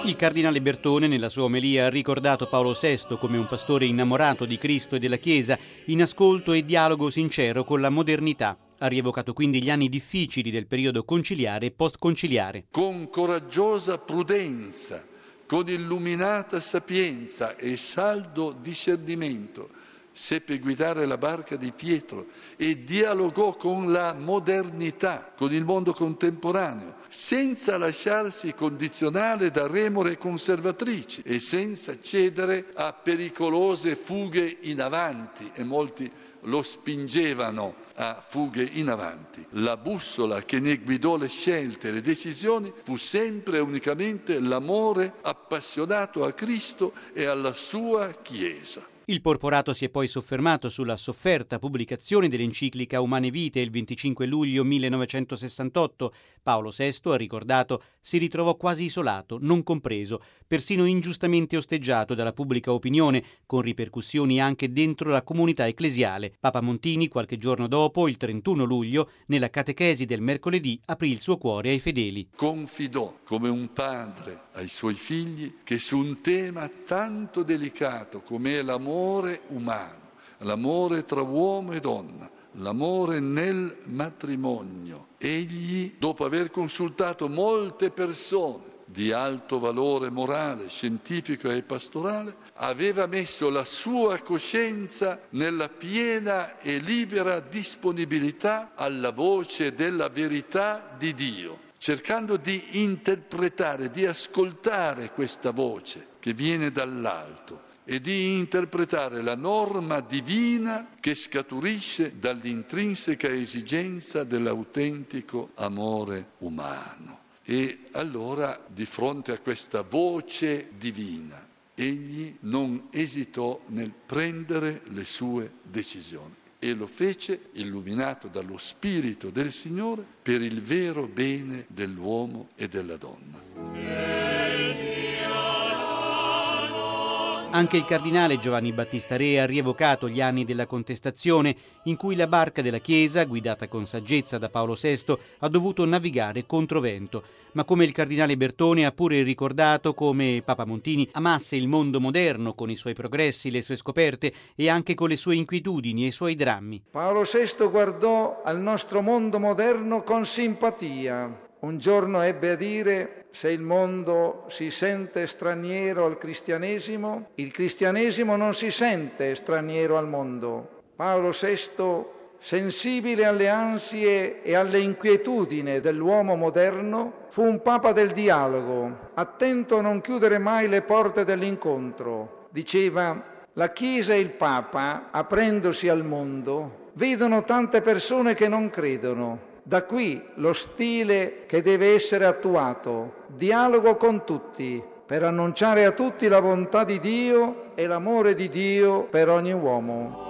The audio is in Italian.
Il cardinale Bertone nella sua omelia ha ricordato Paolo VI come un pastore innamorato di Cristo e della Chiesa, in ascolto e dialogo sincero con la modernità. Ha rievocato quindi gli anni difficili del periodo conciliare e post-conciliare. Con coraggiosa prudenza, con illuminata sapienza e saldo discernimento, seppe guidare la barca di Pietro e dialogò con la modernità, con il mondo contemporaneo, senza lasciarsi condizionare da remore conservatrici e senza cedere a pericolose fughe in avanti, e molti lo spingevano a fughe in avanti. La bussola che ne guidò le scelte e le decisioni fu sempre e unicamente l'amore appassionato a Cristo e alla sua Chiesa. Il Porporato si è poi soffermato sulla sofferta pubblicazione dell'enciclica Umane Vite il 25 luglio 1968. Paolo VI, ha ricordato, si ritrovò quasi isolato, non compreso, persino ingiustamente osteggiato dalla pubblica opinione, con ripercussioni anche dentro la comunità ecclesiale. Papa Montini, qualche giorno dopo, il 31 luglio, nella catechesi del mercoledì, aprì il suo cuore ai fedeli. Confidò come un padre ai suoi figli che su un tema tanto delicato come è l'amore umano, l'amore tra uomo e donna, l'amore nel matrimonio, egli, dopo aver consultato molte persone di alto valore morale, scientifico e pastorale, aveva messo la sua coscienza nella piena e libera disponibilità alla voce della verità di Dio, cercando di interpretare, di ascoltare questa voce che viene dall'alto e di interpretare la norma divina che scaturisce dall'intrinseca esigenza dell'autentico amore umano. E allora, di fronte a questa voce divina, egli non esitò nel prendere le sue decisioni. E lo fece illuminato dallo Spirito del Signore per il vero bene dell'uomo e della donna. Anche il cardinale Giovanni Battista Re ha rievocato gli anni della contestazione in cui la barca della Chiesa, guidata con saggezza da Paolo VI, ha dovuto navigare controvento. Ma come il cardinale Bertone ha pure ricordato come Papa Montini amasse il mondo moderno con i suoi progressi, le sue scoperte e anche con le sue inquietudini e i suoi drammi. Paolo VI guardò al nostro mondo moderno con simpatia. Un giorno ebbe a dire: se il mondo si sente straniero al cristianesimo, il cristianesimo non si sente straniero al mondo. Paolo VI, sensibile alle ansie e alle inquietudini dell'uomo moderno, fu un papa del dialogo, attento a non chiudere mai le porte dell'incontro. Diceva: la Chiesa e il Papa, aprendosi al mondo, vedono tante persone che non credono. Da qui lo stile che deve essere attuato: dialogo con tutti, per annunciare a tutti la bontà di Dio e l'amore di Dio per ogni uomo.